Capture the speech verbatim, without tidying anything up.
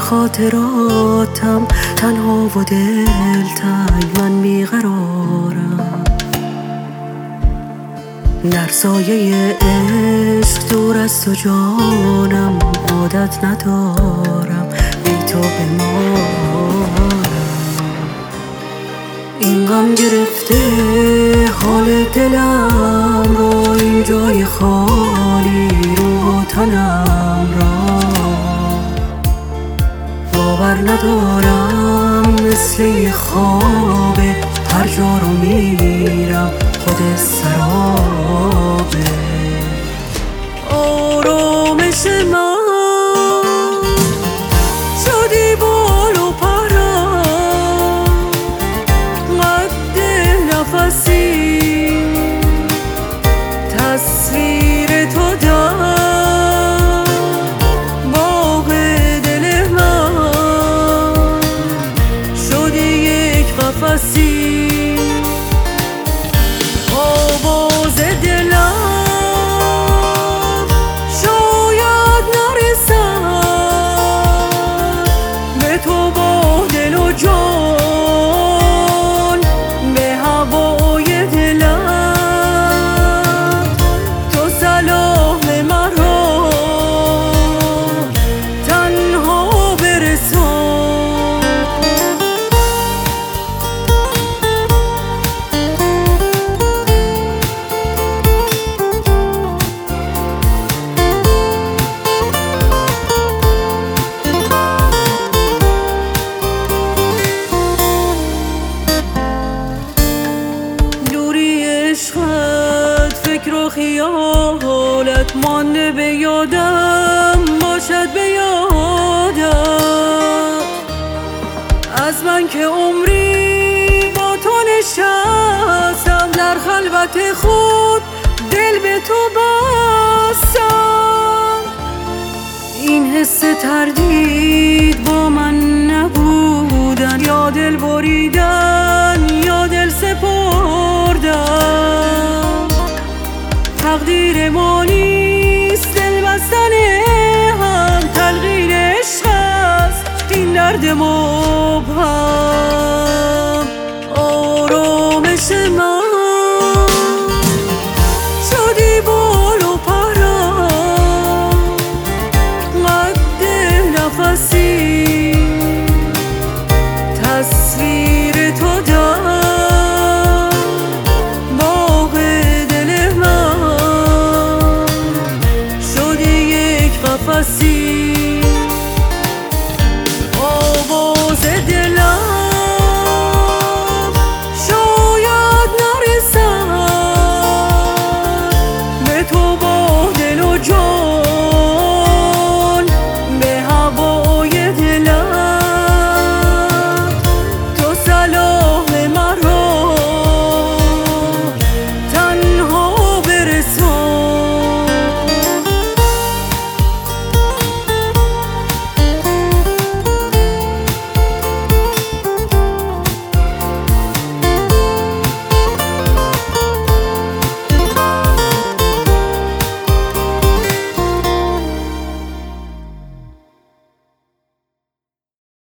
خاطراتم تنها و دلتنگ، من بیقرارم در سایه عشق دور از تو جانم، عادت ندارم بی تو بمانم. این غم گرفته حال دلم رو، این جای خالی روح و تنم را، باور ندارم مثل یه خوابه، هر جا رو میرم خود سرابه. آرامش من شدی بال و پرم، قد نفسی تصویر تو در باغ دل من، شدی یک قفسی آواز دلم، شاید نرسد به تو با دل و جان، به هوای دلم تو سلام مرا تنها برسان. فکر و خیالت مانده به یادم، باشد به یادم از من که عمری با تو نشستم، در خلوت خود دل به تو بستم. این حس تردید با من نبودن، یا دل بریدن یا دل سپردن، تقدیر ما نیست دل بستن هم، تلقین عشق است این درد مبهم. آرامش من